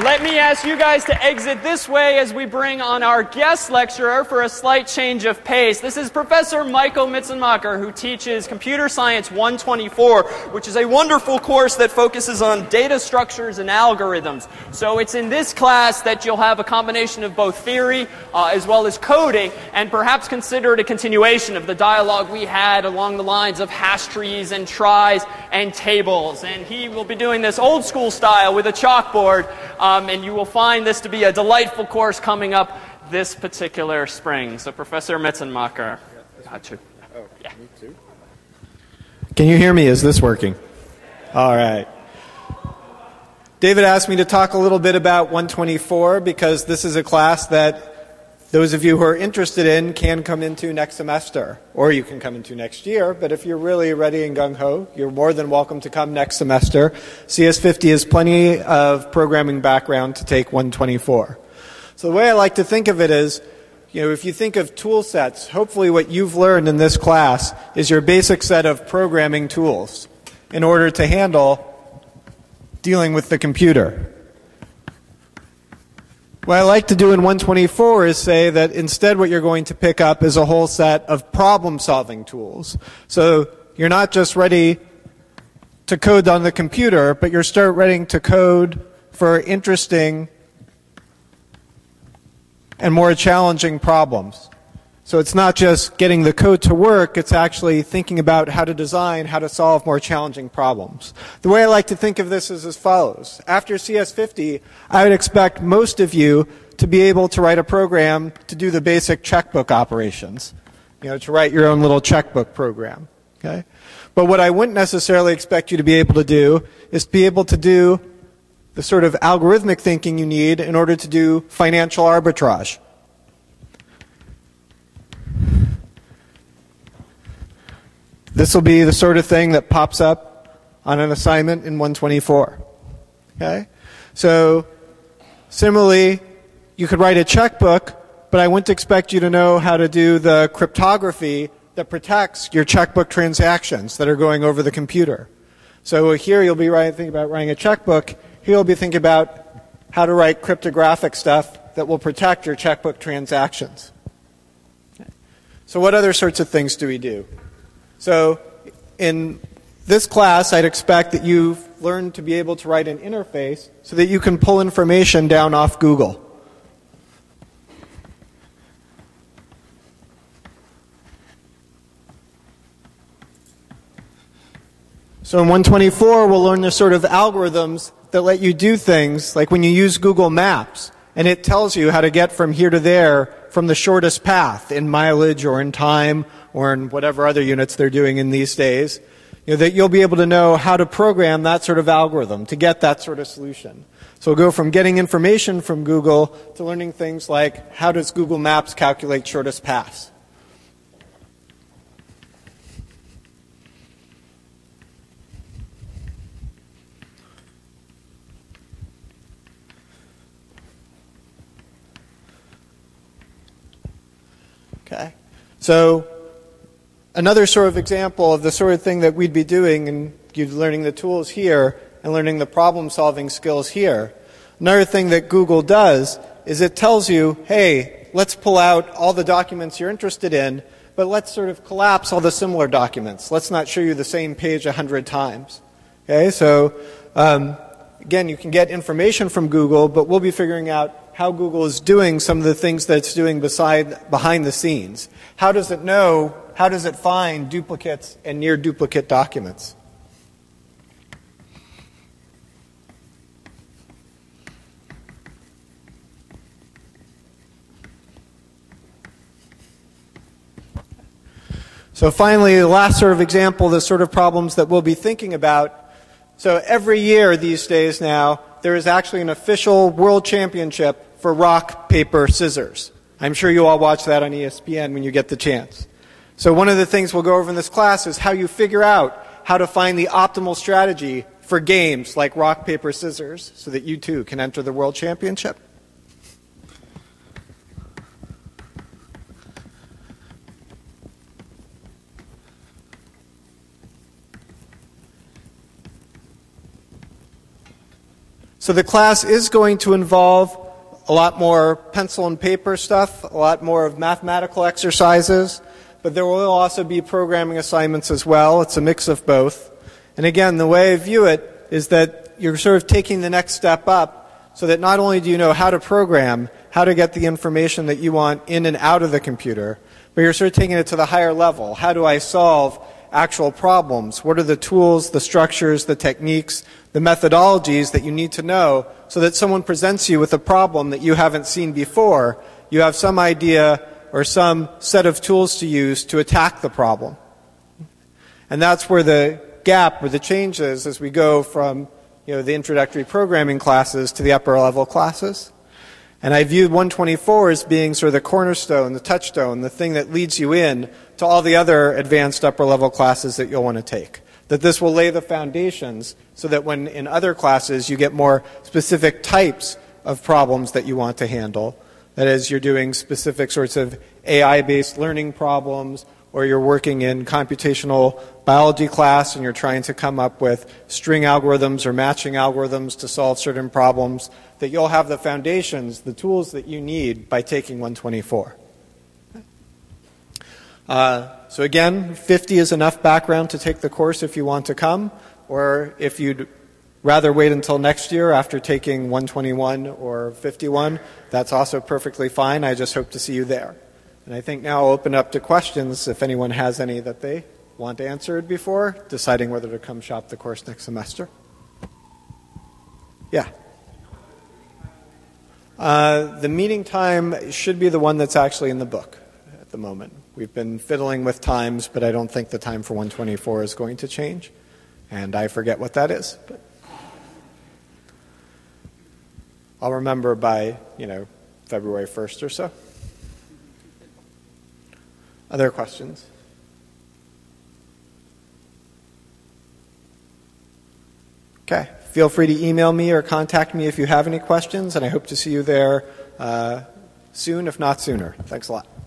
Let me ask you guys to exit this way as we bring on our guest lecturer for a slight change of pace. This is Professor Michael Mitzenmacher, who teaches Computer Science 124, which is a wonderful course that focuses on data structures and algorithms. So it's in this class that you'll have a combination of both theory as well as coding, and perhaps consider it a continuation of the dialogue we had along the lines of hash trees and tries and tables. And he will be doing this old school style with a chalkboard. And you will find this to be a delightful course coming up this particular spring. So, Professor Mitzenmacher. Got you. Oh, yeah. Me too. Can you hear me? Is this working? All right. David asked me to talk a little bit about 124 because this is a class that those of you who are interested in can come into next semester, or you can come into next year. But if you're really ready and gung-ho, you're more than welcome to come next semester. CS50 has plenty of programming background to take 124. So the way I like to think of it is, if you think of tool sets, hopefully what you've learned in this class is your basic set of programming tools in order to handle dealing with the computer. What I like to do in 124 is say that instead what you're going to pick up is a whole set of problem-solving tools. So you're not just ready to code on the computer, but you're start ready to code for interesting and more challenging problems. So it's not just getting the code to work, it's actually thinking about how to design, how to solve more challenging problems. The way I like to think of this is as follows. After CS50, I would expect most of you to be able to write a program to do the basic checkbook operations, to write your own little checkbook program. Okay? But what I wouldn't necessarily expect you to be able to do is to be able to do the sort of algorithmic thinking you need in order to do financial arbitrage. This will be the sort of thing that pops up on an assignment in 124. Okay? So, similarly, you could write a checkbook, but I wouldn't expect you to know how to do the cryptography that protects your checkbook transactions that are going over the computer. So here you'll be thinking about writing a checkbook. Here you'll be thinking about how to write cryptographic stuff that will protect your checkbook transactions. So what other sorts of things do we do? So in this class, I'd expect that you've learned to be able to write an interface so that you can pull information down off Google. So in 124, we'll learn the sort of algorithms that let you do things like when you use Google Maps, and it tells you how to get from here to there from the shortest path in mileage or in time or in whatever other units they're doing in these days, that you'll be able to know how to program that sort of algorithm to get that sort of solution. So we'll go from getting information from Google to learning things like how does Google Maps calculate shortest paths. Okay. So another sort of example of the sort of thing that we'd be doing, and you're learning the tools here and learning the problem-solving skills here. Another thing that Google does is it tells you, hey, let's pull out all the documents you're interested in, but let's sort of collapse all the similar documents. Let's not show you the same page 100 times. Okay, so again, you can get information from Google, but we'll be figuring out how Google is doing some of the things that it's doing behind the scenes. How does it know, how does it find duplicates and near duplicate documents? So finally, the last sort of example, the sort of problems that we'll be thinking about. So every year these days now, there is actually an official world championship for rock, paper, scissors. I'm sure you all watch that on ESPN when you get the chance. So one of the things we'll go over in this class is how you figure out how to find the optimal strategy for games like rock, paper, scissors so that you too can enter the world championship. So the class is going to involve a lot more pencil and paper stuff, a lot more of mathematical exercises, but there will also be programming assignments as well. It's a mix of both. And again, the way I view it is that you're sort of taking the next step up so that not only do you know how to program, how to get the information that you want in and out of the computer, but you're sort of taking it to the higher level. How do I solve actual problems? What are the tools, the structures, the techniques, the methodologies that you need to know so that someone presents you with a problem that you haven't seen before, you have some idea or some set of tools to use to attack the problem. And that's where the gap or the change is as we go from the introductory programming classes to the upper level classes. And I viewed 124 as being sort of the cornerstone, the touchstone, the thing that leads you in to all the other advanced upper level classes that you'll want to take. That this will lay the foundations so that when in other classes you get more specific types of problems that you want to handle. That is, you're doing specific sorts of AI-based learning problems, or you're working in computational biology class and you're trying to come up with string algorithms or matching algorithms to solve certain problems, that you'll have the foundations, the tools that you need by taking 124. So again, 50 is enough background to take the course if you want to come, or if you'd rather wait until next year after taking 121 or 51, that's also perfectly fine. I just hope to see you there. And I think now I'll open up to questions if anyone has any that they want answered before deciding whether to come shop the course next semester. Yeah. The meeting time should be the one that's actually in the book at the moment. We've been fiddling with times, but I don't think the time for 124 is going to change. And I forget what that is. But I'll remember by, February 1st or so. Other questions? Okay. Feel free to email me or contact me if you have any questions, and I hope to see you there soon, if not sooner. Thanks a lot.